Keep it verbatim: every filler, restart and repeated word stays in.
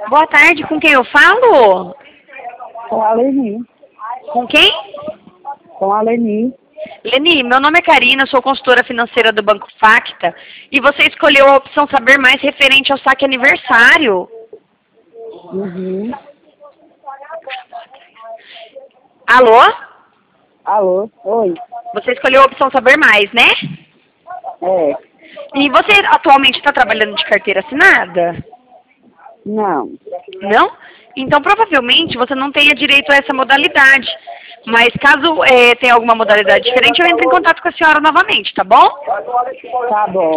Boa tarde, com quem eu falo? Com a Leni. Com quem? Com a Leni. Leni, meu nome é Karina, sou consultora financeira do Banco Facta e você escolheu a opção Saber Mais referente ao saque aniversário. Uhum. Alô? Alô? Oi. Você escolheu a opção Saber Mais, né? É. E você atualmente está trabalhando de carteira assinada? Não. Não? Então, provavelmente, você não tenha direito a essa modalidade. Mas caso é, tenha alguma modalidade diferente, eu entro em contato com a senhora novamente, tá bom? Tá bom.